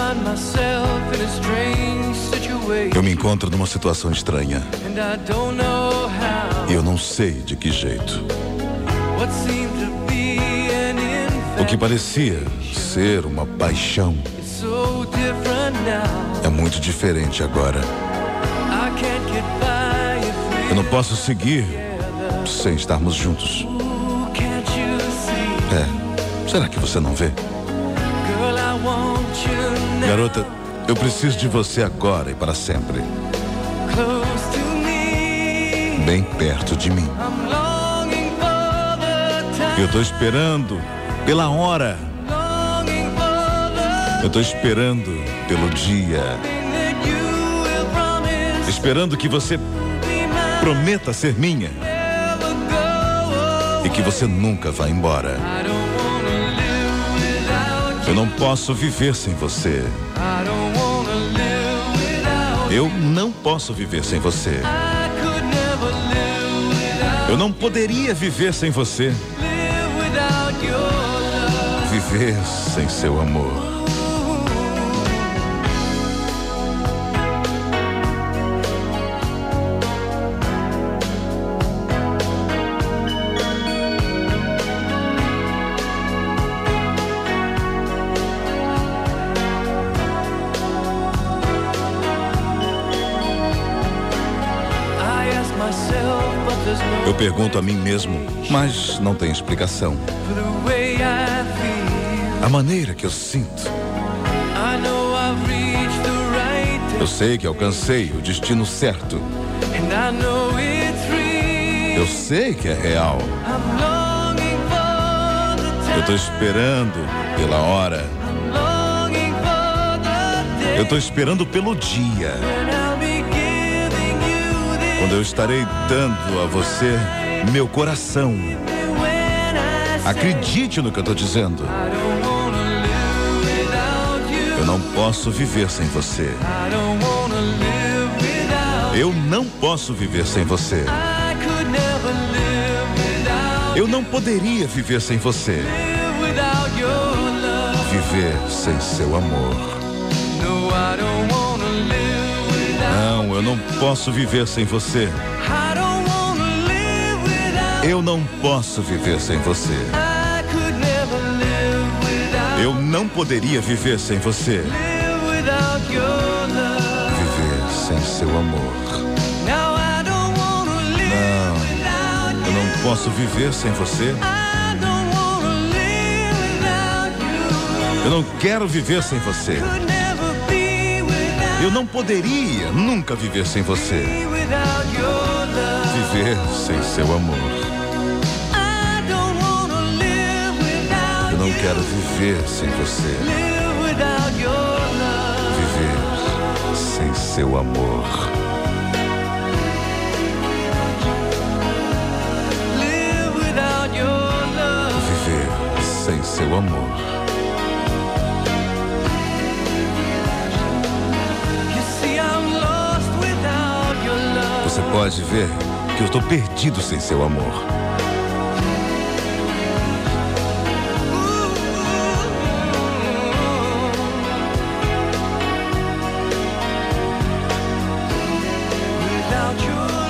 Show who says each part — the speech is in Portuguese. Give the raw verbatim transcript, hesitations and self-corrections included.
Speaker 1: Eu me encontro numa situação estranha e eu não sei de que jeito. O que parecia ser uma paixão é muito diferente agora. Eu não posso seguir sem estarmos juntos. É, será que você não vê? Garota, eu preciso de você agora e para sempre. Bem perto de mim. Eu tô esperando pela hora. Eu tô esperando pelo dia. Esperando que você prometa ser minha. E que você nunca vá embora. Eu não posso viver sem você. Eu não posso viver sem você. Eu não poderia viver sem você. Viver sem seu amor. Eu pergunto a mim mesmo, mas não tem explicação. A maneira que eu sinto. Eu sei que alcancei o destino certo. Eu sei que é real. Eu tô esperando pela hora. Eu tô esperando pelo dia. Quando eu estarei dando a você meu coração. Acredite no que eu estou dizendo. Eu não posso viver sem você. Eu não posso viver sem você. Eu não poderia viver sem você. Viver sem seu amor. Não, eu não posso viver sem você. Eu não posso viver sem você. Eu não poderia viver sem você. Viver sem seu amor. Não, eu não posso viver sem você. Eu não quero viver sem você. Eu não poderia nunca viver sem você. Viver sem seu amor. Eu não quero viver sem você. Viver sem seu amor. Viver sem seu amor. Você pode ver que eu estou perdido sem seu amor. Without your